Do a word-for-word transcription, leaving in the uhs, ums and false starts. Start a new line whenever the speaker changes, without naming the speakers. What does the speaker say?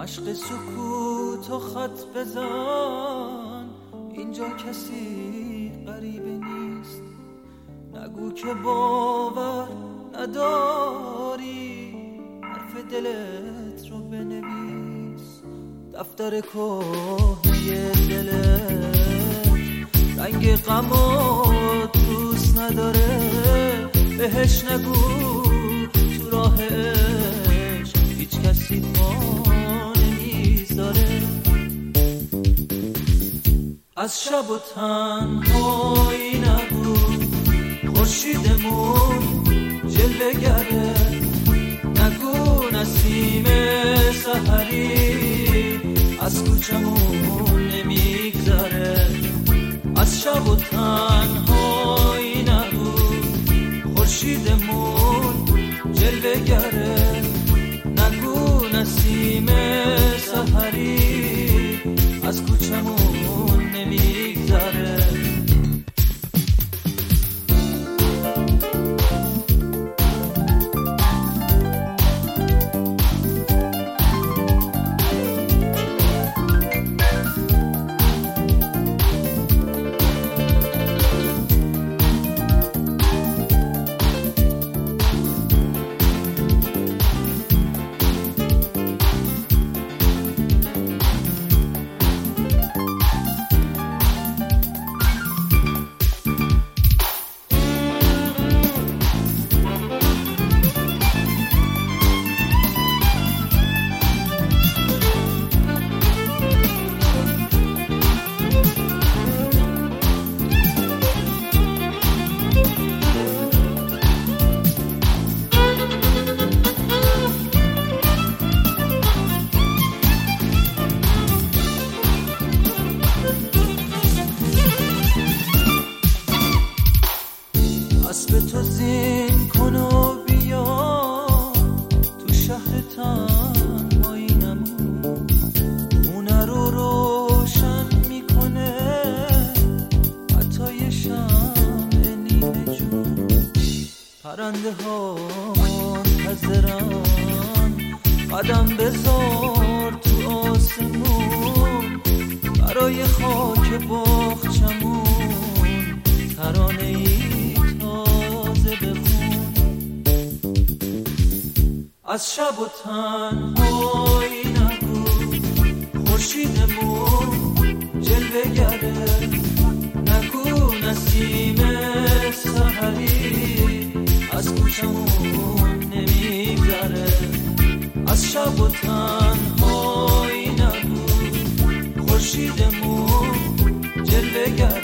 مشق سکوت و خط بزن، اینجا کسی غریبه نیست. نگو که باور نداری، حرف دلت رو بنویس. دفتر کهنه دلت رنگ غمات دوست نداره، بهش نگو تو راه عشق هیچ کسی پا نمیذاره. از شب و تنهایی نگو، خورشیدمون جلوه گره. نگو نسیم سحری از کوچمون نمیگذره. از شب و تنهایی نگو، خورشیدمون جلوه گره. نگو نسیم سحری از کوچمون نمیگذره. به تو زین کن و بیا تو شهر تنهایی‌نمون. خونه رو روشن میکنه حتی یه شمع نیمه جون. پرنده ها منتظرن، قدم بذار تو آسمون. برای خاک باغچمون ترانه ای از شب و تنهایی نگو، خورشیدمون جلوه گره. نگو نسیم سحری از کوچمون نمیگذره. از شب و تنهایی نگو، خورشیدمون جلوه گره.